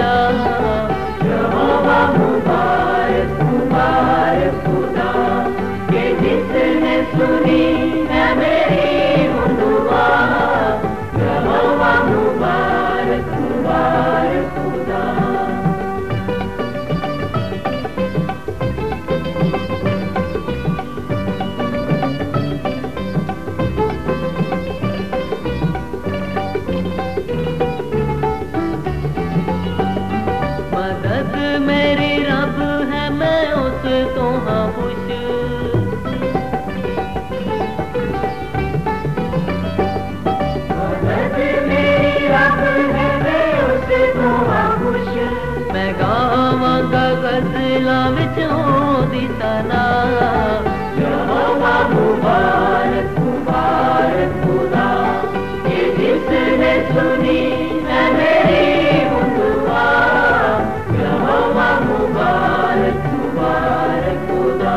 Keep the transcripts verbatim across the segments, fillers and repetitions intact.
खुदा। यहोवा मुबारक मुबारक खुदा, कि जिसने सुनी है मेरी वो दुआ। यहोवा मुबारक मुबारक खुदा। मदद मेरी रब है, मैं उस तो हाँ खुश। मदद मेरी रब है, मैं उस तो हाँ खुश। मैं गावांगा गज़लां विच ओदी सना। यहोवा मुबारक मुबारक खुदा, कि जिसने सुनी है मेरी वो दुआ। यहोवा मुबारक मुबारक खुदा।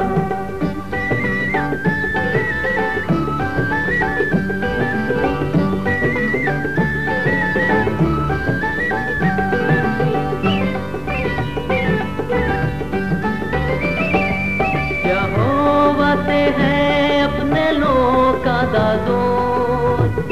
यहोवा से है अपने लोग का दादोस्त।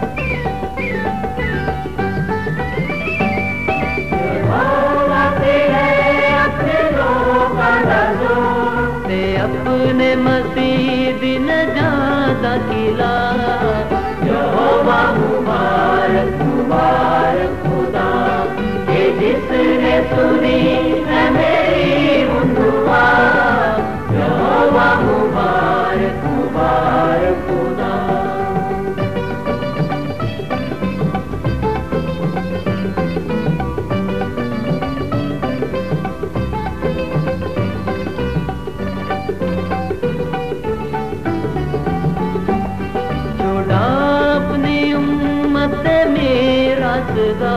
यहोवा से है अपने लोगों का दादोस्त। ते अपने मसीह दिन ज्यादा खिला। यहोवा मुबारक मुबारक खुदा, कि जिसने सुनी है मेरी वो दुआ। यहोवा मुबारक मुबारक खुदा। जुड़ा अपनी उम्मत से मेरा सदा।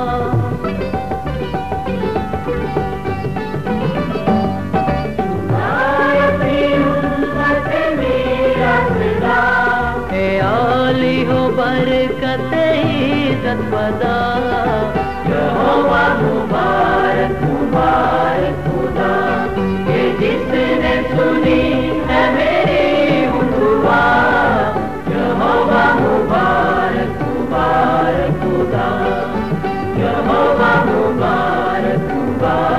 अपनी उम्मत से मेरा सदा। हे आली हो बरकत इज़्ज़त वदा। यहोवा मुबारक मुबारक खुदा, कि जिसने सुनी है मेरी वो दुआ। यहोवा मुबारक मुबारक खुदा। यहोवा मुबारक मुबारक